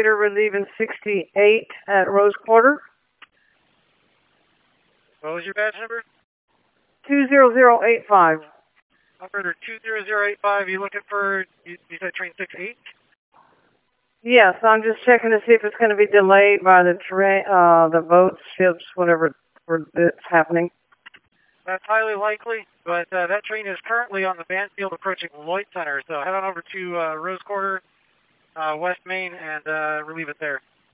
operator relieving 68 at Rose Quarter. What was your badge number? 20085. Operator 20085, you looking for, you said train 68? Yes, I'm just checking to see if it's going to be delayed by the train, the boats, ships, whatever it's happening. That's highly likely, but that train is currently on the Banfield approaching Lloyd Center, so head on over to Rose Quarter, West Main, and relieve it there.